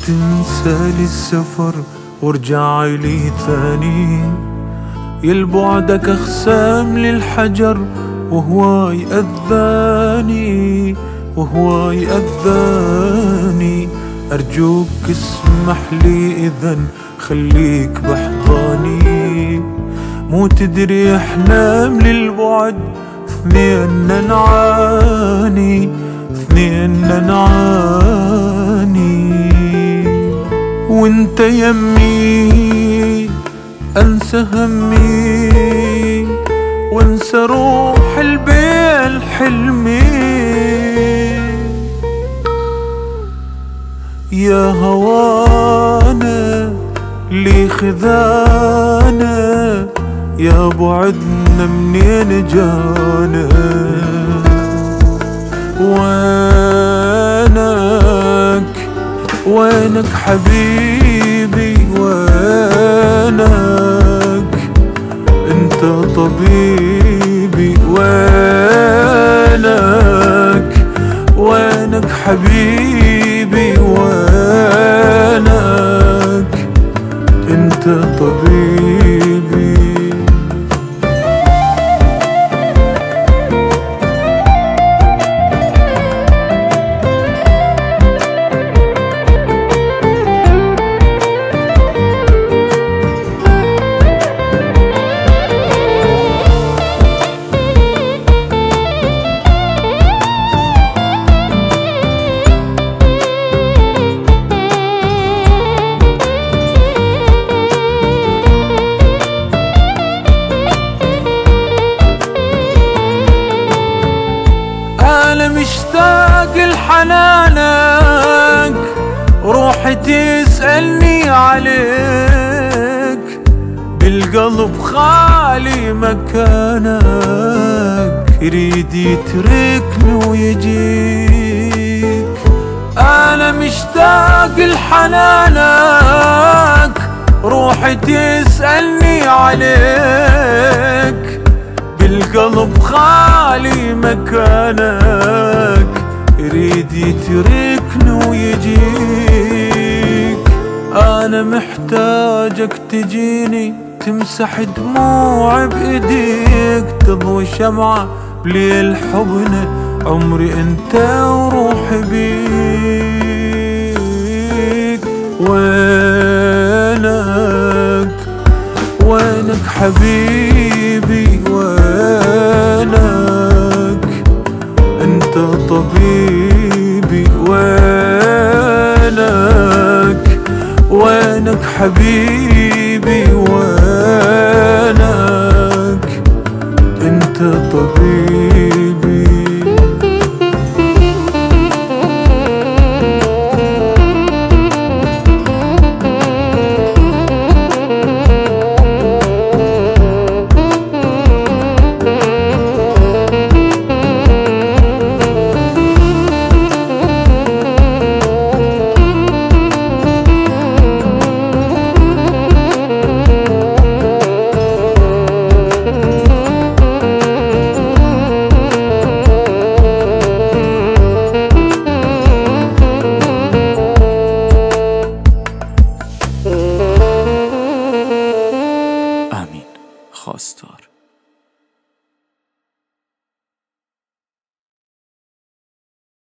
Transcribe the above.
تنسى لي السفر وارجع لي ثاني، يلبعدك أخسام للحجر وهو يأذاني وهو يأذاني. أرجوك اسمح لي إذن خليك بحضاني، مو تدري احنا من البعد اثنين نعاني اثنين نعاني. وانت يمي انسى همي وانسى روح البين حلمي، يا هوانا لي خذانا، يا بعدنا منين جانا. وينك حبيبي وينك، انت طبيبي وينك حبيبي وينك، انت طبيبي. أنا مشتاق لحنانك، روحي تسألني عليك، بالقلب خالي مكانك، يريد يتركني ويجيك. أنا مشتاق لحنانك، روحي تسألني عليك، بالقلب خالي مكانك، يريد يتركني ويجيك. أنا محتاجك تجيني تمسح دموع بإيديك، تضوي شمعة بليل حبنا، عمري أنت وروحي بيك. وينك حبيبي وينك، انت طبيبي وينك حبيبي وينك، انت طبيبي. آمین خواستار.